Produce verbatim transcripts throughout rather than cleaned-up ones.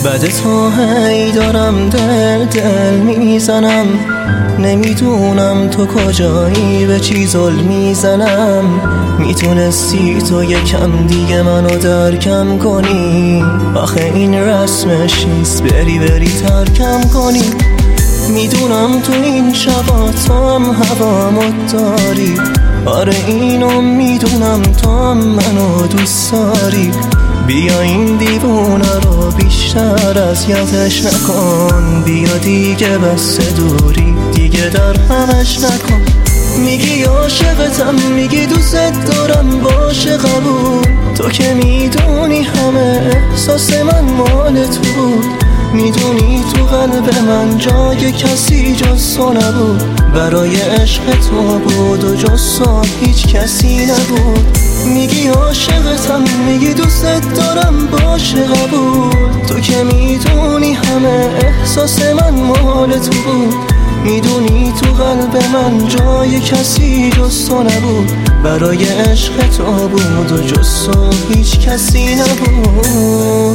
بعد تو هی دارم دل دل میزنم، نمیدونم تو کجایی به چی ظلم میزنم. میتونستی تو یکم دیگه منو درکم کنی، آخه این رسمش نیست بری بری ترکم کنی. میدونم تو این شبا تو هم هوامو داری، آره اینو میدونم تو هم منو دوست داری. بیا این دیوونه رو بیشتر اذیتش نکن، بیا دیگه بس دوری دیگه در همش نکن. میگی عاشقتم، میگی دوست دارم، باشه قبول. تو که میدونی همه احساس من مال تو بود، میدونی تو قلب من جای کسی جز تو نبود. برای عشق تو بود و جز تو هیچ کسی نبود. میگی عاشقتم، میگی دوست دارم، باشه قبول. تو که میدونی همه احساس من مال تو بود، میدونی تو قلب من جای کسی جز تو نبود. برای عشق تو بود و جز تو هیچ کسی نبود.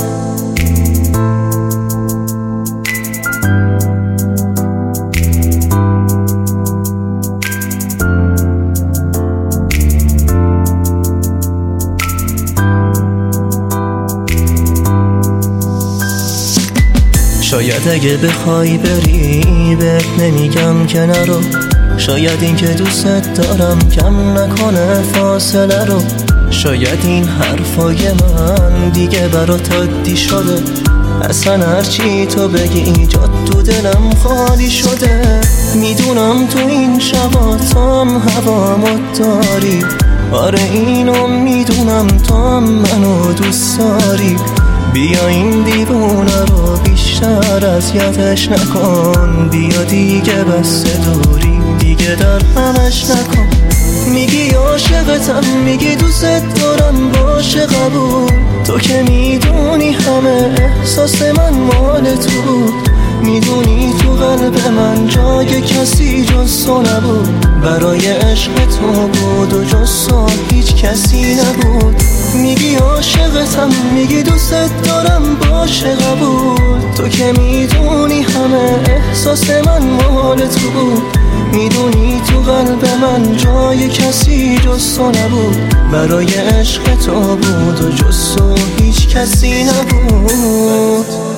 شاید اگه بخوای بری بهت نمیگم که نرو، شاید این که دوست دارم کم نکنه فاصله رو. شاید این حرفای من دیگه برات عادی شده، اصلا هرچی تو بگی جات تو دلم خالی شده. میدونم تو این شبا تو هم هوامو داری، آره اینو میدونم تو هم منو دوست داری. بیا این دیوونه رو بیشتر اذیتش نکن، بیا دیگه بس دوری دیگه در همش نکن. میگی عاشقتم، میگی دوست دارم، باشه قبول. تو که میدونی همه احساس من مال تو بود، میدونی تو قلب من جای کسی جز تو نبود. برای عشق تو بود و جز تو هیچ کسی نبود. میگی عاشقتم، میگی دوست دارم، باشه قبول. تو که میدونی همه احساس من مال تو بود، میدونی تو قلب من جای کسی جز تو نبود. برای عشق تو بود و جز تو هیچ کسی نبود.